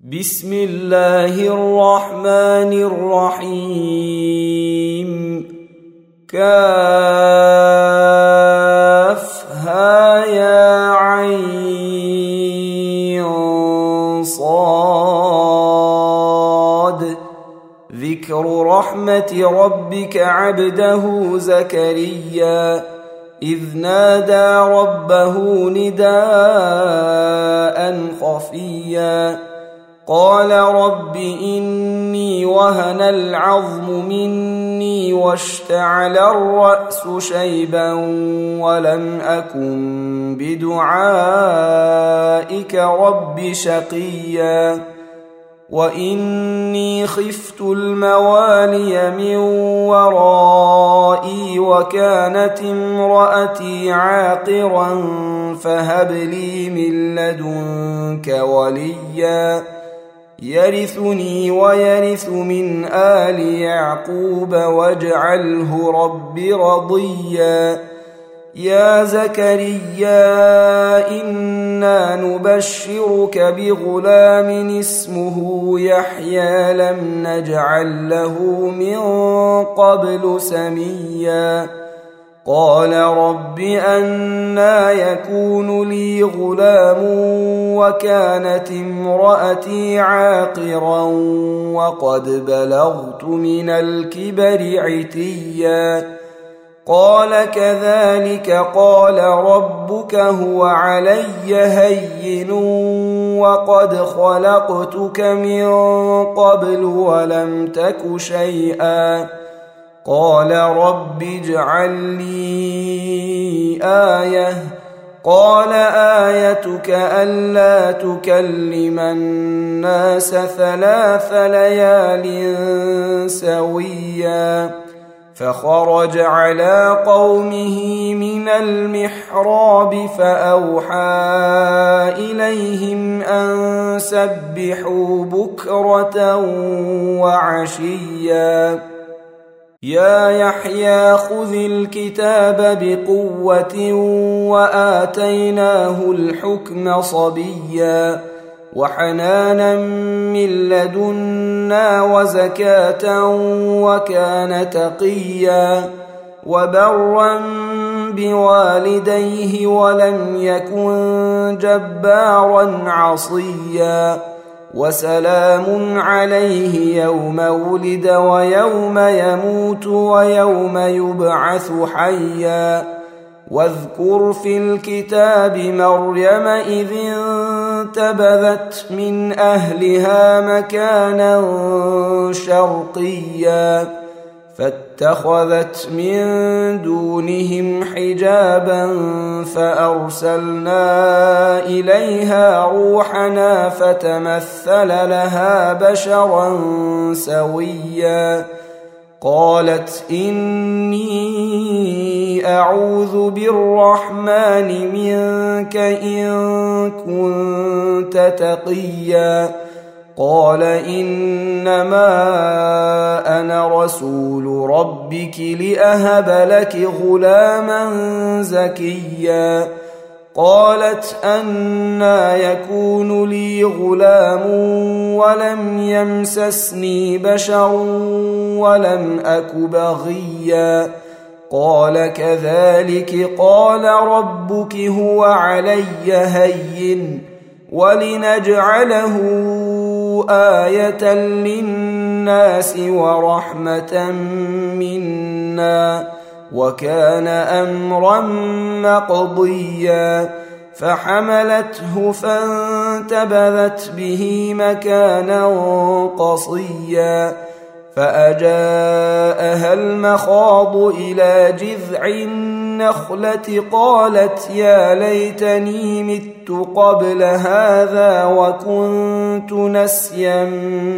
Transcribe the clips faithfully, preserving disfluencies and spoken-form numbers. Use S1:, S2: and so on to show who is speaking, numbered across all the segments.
S1: بسم الله الرحمن الرحيم. كافها يا عين صاد. ذكر رحمة ربك عبده زكريا إذ نادى ربه نداء خفيا قال رب إني وهن العظم مني واشتعل الرأس شيبا ولم أكن بدعائك رب شقيا وإني خفت الموالي من ورائي وكانت امرأتي عاقرا فهب لي من لدنك وليا يرثني ويرث من آل يعقوب واجعله رب رضيا. يا زكريا إنا نبشرك بغلام اسمه يحيى لم نجعل له من قبل سميا قال رب أنى يكون لي غلام وكانت امرأتي عاقرا وقد بلغت من الكبر عتيا قال كذلك قال ربك هو علي هين وقد خلقتك من قبل ولم تك شيئا قال رب اجعل لي آية قال آيتك ألا تكلم الناس ثلاث ليال سويا فخرج على قومه من المحراب فأوحى إليهم أن سبحوا بكرة وعشيا. يا يحيى خذ الكتاب بقوة وآتيناه الحكم صبيا وحنانا من لدنا وزكاة وكان تقيا وبرا بوالديه ولم يكن جبارا عصيا وسلام عليه يوم ولد ويوم يموت ويوم يبعث حيا. واذكر في الكتاب مريم إذ انتبذت من أهلها مكانا شرقيا فاتخذت من دونهم حجابا فأرسلنا إليها روحنا فتمثل لها بشرا سويا قالت إني أعوذ بالرحمن منك إن كنت تقيا قال إنما أنا رسول ربك لأهب لك غلاما زكيا قالت أنى يكون لي غلام ولم يمسسني بشر ولم أك بغيا قال كذلك قال ربك هو علي هين ولنجعله آية للناس ورحمة منا وكان أمرا مقضيا فحملته فانتبذت به مكانا قصيا فأجاءها المخاض إلى جذع النخلة قالت يا ليتني مت قبل هذا وكنت نسيا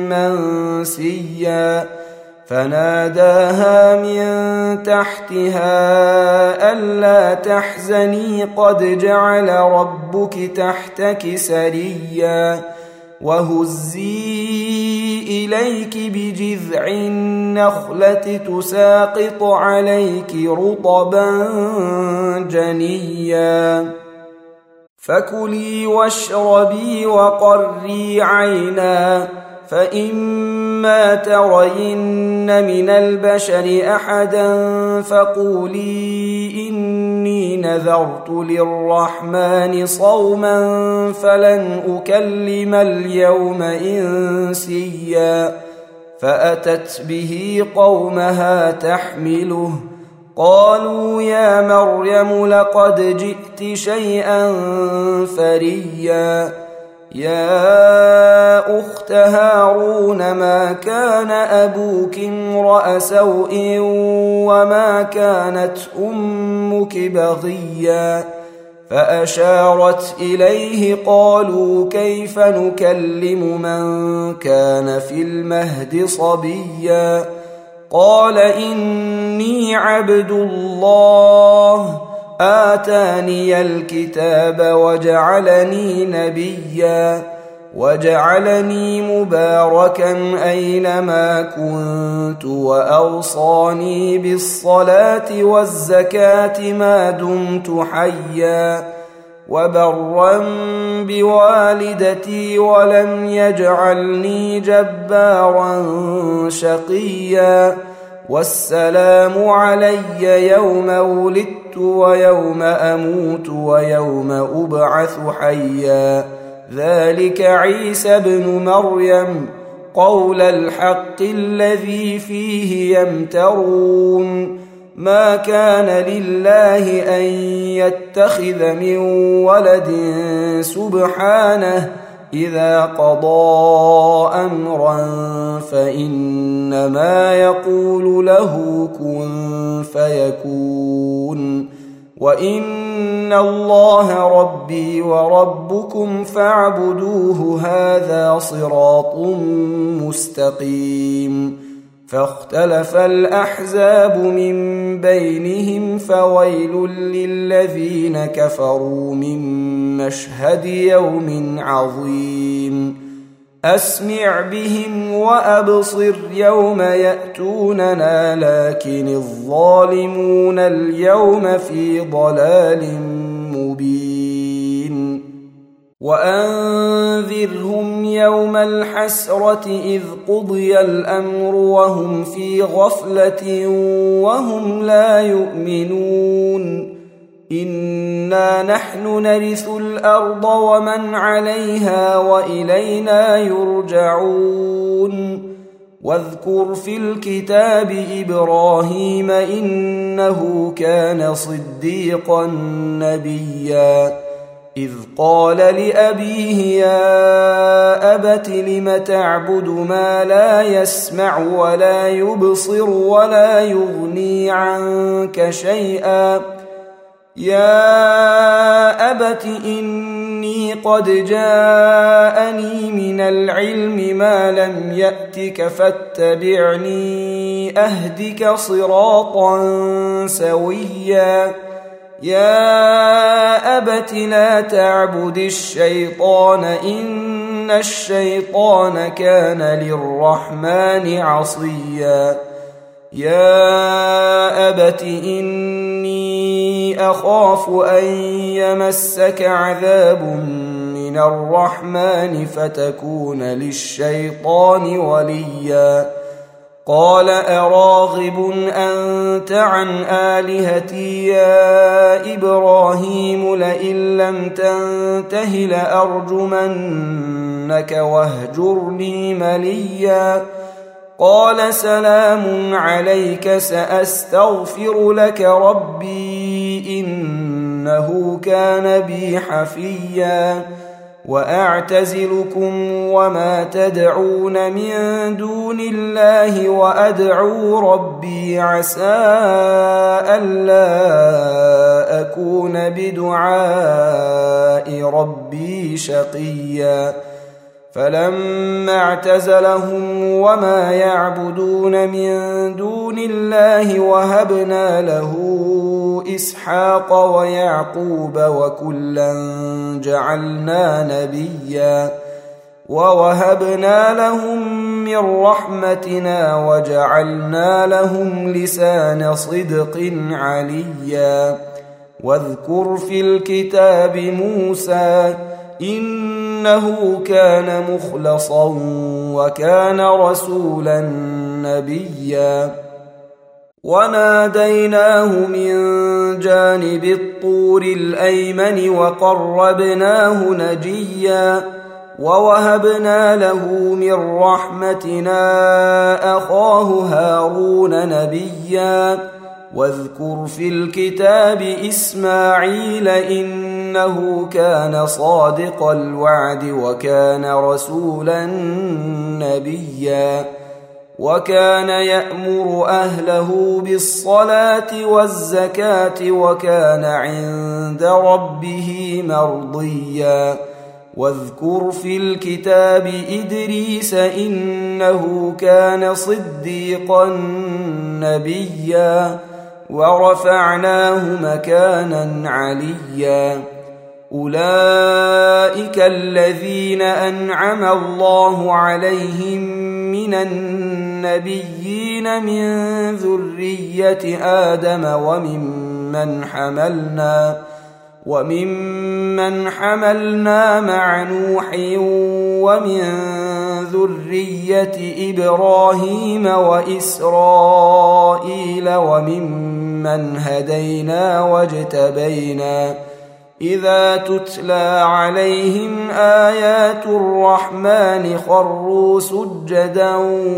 S1: منسيا فناداها من تحتها ألا تحزني قد جعل ربك تحتك سريا وهزي إليك بجذع النخلة تساقط عليك رطبا جنيا فكلي واشربي وقري عينا، فإما ترين من البشر أحدا فقولي إني نذرت للرحمن صوما فلن أكلم اليوم إنسيا. فأتت به قومها تحمله، قالوا يا مريم لقد جئت شيئا فريا. يا أخت هارون ما كان أبوك امرأ سوء وما كانت أمك بغيا. فأشارت إليه، قالوا كيف نكلم من كان في المهد صبيا. قال إني عبد الله آتاني الكتاب وجعلني نبيا وجعلني مباركا أينما كنت وأوصاني بالصلاة والزكاة ما دمت حيا وبرا بوالدتي ولم يجعلني جبارا شقيا. والسلام علي يوم ولدت ويوم أموت ويوم أبعث حيا. ذلك عيسى ابن مريم قول الحق الذي فيه يمترون. ما كان لله أن يتخذ من ولد سبحانه، إذا قضى أمرا فإنما يقول له كن فيكون. وإن الله ربي وربكم فاعبدوه، هذا صراط مستقيم. فاختلف الأحزاب من بينهم، فويل للذين كفروا من مشهد يوم عظيم. أسمع بهم وأبصر يوم يأتوننا، لكن الظالمون اليوم في ضلال مبين. وأنذرهم يوم الحسرة إذ قضي الأمر وهم في غفلة وهم لا يؤمنون. إنا نحن نرث الأرض ومن عليها وإلينا يرجعون. واذكر في الكتاب إبراهيم إنه كان صديقا نبيا، إذ قال لأبيه يا أبت لم تعبد ما لا يسمع ولا يبصر ولا يغني عنك شيئا. يا أبت إني قد جاءني من العلم ما لم يأتك فاتبعني أهدك صراطا سويا. يا أبت لا تعبد الشيطان إن الشيطان كان للرحمن عصيا. يا أبت إني أخاف أن يمسك عذاب من الرحمن فتكون للشيطان وليا. قال أراغب أنت عن آلهتي يا إبراهيم لئن لم تنته لأرجمنك واهجرني مليا. قال سلام عليك سأستغفر لك ربي إنه كان بي حفيا. وأعتزلكم وما تدعون من دون الله وأدعو ربي عسى ألا أكون بدعاء ربي شقيا. فلما اعتزلهم وما يعبدون من دون الله وهبنا له إسحاق ويعقوب وكلا جعلنا نبيا. ووهبنا لهم من رحمتنا وجعلنا لهم لسان صدق عليا. واذكر في الكتاب موسى إنه كان مخلصا وكان رسولا نبيا وناديناه من جانب الطور الأيمن وقربناه نجيا ووهبنا له من رحمتنا أخاه هارون نبيا واذكر في الكتاب إسماعيل إنه كان صادق الوعد وكان رسولا نبيا وكان يأمر أهله بالصلاة والزكاة وكان عند ربه مرضيا واذكر في الكتاب إدريس إنه كان صديقا نبيا ورفعناه مكانا عليا أولئك الذين أنعم الله عليهم من النبيين من ذرية آدم وممن حملنا وممن حملنا مع نوح ومن ذرية إبراهيم وإسرائيل وممن هدينا واجتبينا إذا تتلى عليهم آيات الرحمن خروا سجدا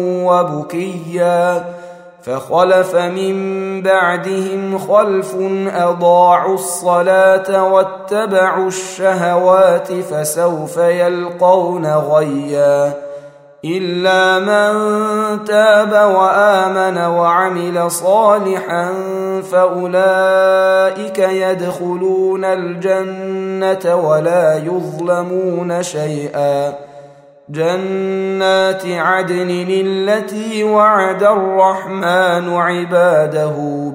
S1: وبكيا فخلف من بعدهم خلف أضاعوا الصلاة واتبعوا الشهوات فسوف يلقون غيا إلا من تاب وآمن وعمل صالحا فأولئك يدخلون الجنة ولا يظلمون شيئا جنات عدن التي وعد الرحمن عباده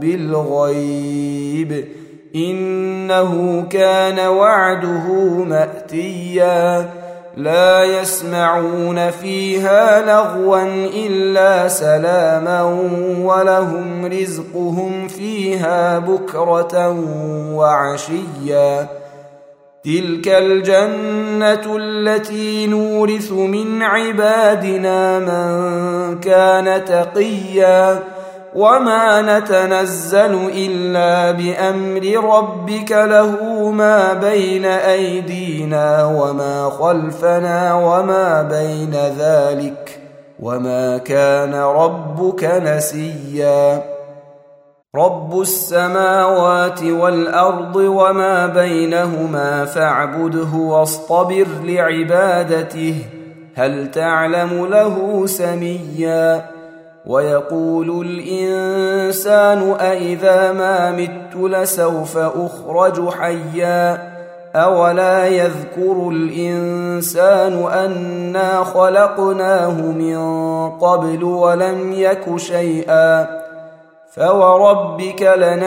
S1: بالغيب إنه كان وعده مأتيا لا يسمعون فيها لغوا إلا سلاما ولهم رزقهم فيها بكرة وعشيا تلك الجنة التي نورث من عبادنا من كان تقيا وما نتنزل إلا بأمر ربك له ما بين أيدينا وما خلفنا وما بين ذلك وما كان ربك نسيا رب السماوات والأرض وما بينهما فاعبده واصطبر لعبادته هل تعلم له سميا ويقول الإنسان أإذا ما مت لسوف أخرج حيا أولا يذكر الإنسان أنا خلقناه من قبل ولم يك شيئا فوربك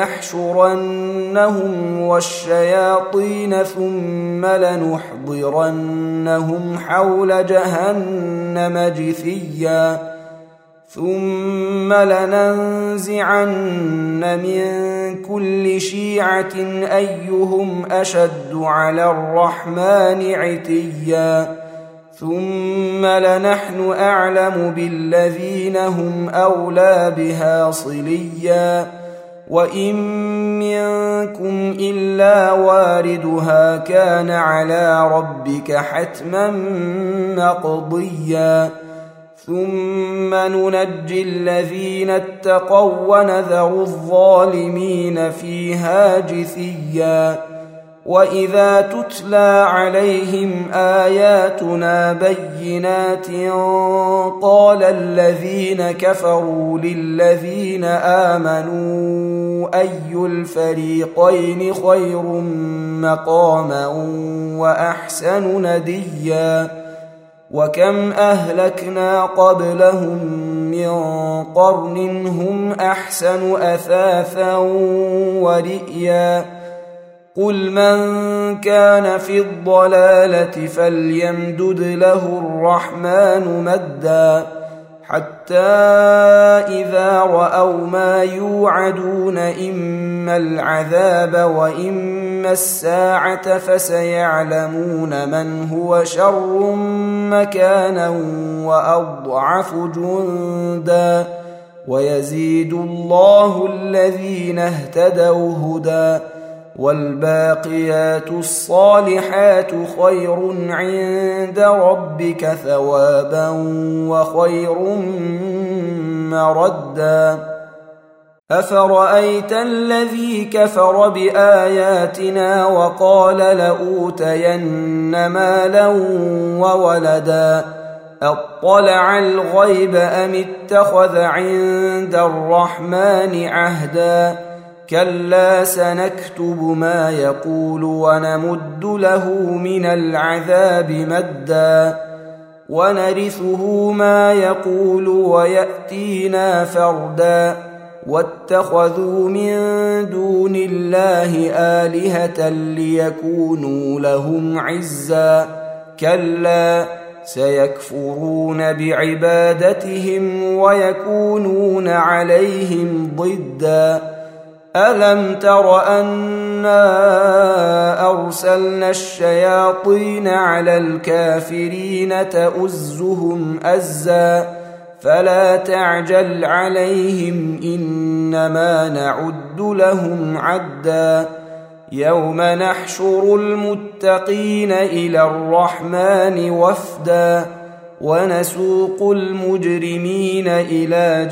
S1: لنحشرنهم والشياطين ثم لنحضرنهم حول جهنم جثيا ثم لننزعن من كل شيعة أيهم أشد على الرحمن عتيا ثم لنحن أعلم بالذين هم أولى بها صليا وإن منكم إلا واردها كان على ربك حتما مقضيا ثم ننجي الذين اتقوا ونذر الظالمين فيها جثيا وإذا تتلى عليهم آياتنا بينات قال الذين كفروا للذين آمنوا أي الفريقين خير مقاما وأحسن نديا وكم أهلكنا قبلهم من قرن هم أحسن أثاثا ورئيا قل من كان في الضلالة فليمدد له الرحمن مدا حتى إذا رأوا ما يوعدون إما العذاب وإما الساعة فسيعلمون من هو شر مكانا وأضعف جندا ويزيد الله الذين اهتدوا هدى والباقيات الصالحات خير عند ربك ثوابا وخير مردا أفرأيت الذي كفر بآياتنا وقال لأوتين مالا وولدا أطلع الغيب أم اتخذ عند الرحمن عهدا كلا سنكتب ما يقول ونمد له من العذاب مدا ونرثه ما يقول ويأتينا فردا واتخذوا من دون الله آلهة ليكونوا لهم عزا كلا سيكفرون بعبادتهم ويكونون عليهم ضدا ألم تر أنا أرسلنا الشياطين على الكافرين تؤزهم أزا فلا تعجل عليهم إنما نعد لهم عدا يوم نحشر المتقين إلى الرحمن وفدا ونسوق المجرمين إلى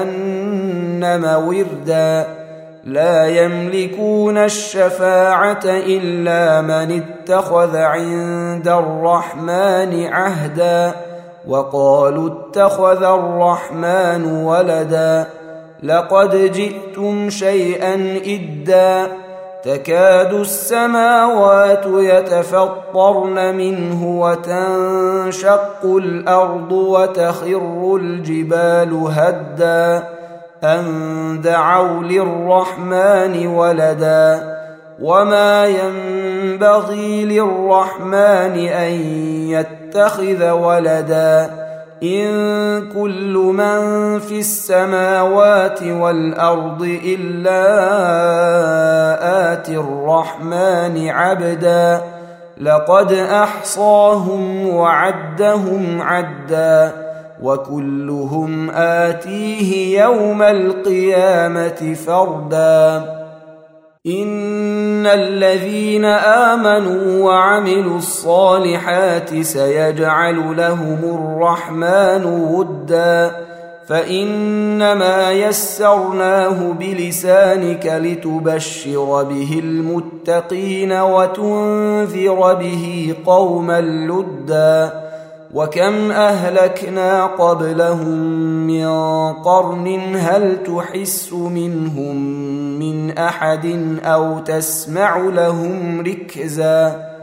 S1: جهنم وردا لا يملكون الشفاعة إلا من اتخذ عند الرحمن عهدا وقالوا اتخذ الرحمن ولدا لقد جئتم شيئا إدا تكاد السماوات يتفطرن منه وتنشق الأرض وتخر الجبال هدا أن دعوا للرحمن ولدا وما ينبغي للرحمن أن يتخذ ولدا إن كل من في السماوات والأرض إلا آتي الرحمن عبدا لقد أحصاهم وعدهم عدا وكلهم آتيه يوم القيامة فردا إن الذين آمنوا وعملوا الصالحات سيجعل لهم الرحمن ودا فإنما يسرناه بلسانك لتبشر به المتقين وتنذر به قوما لدا وكم أهلكنا قبلهم من قرن هل تحس منهم من أحد أو تسمع لهم ركزا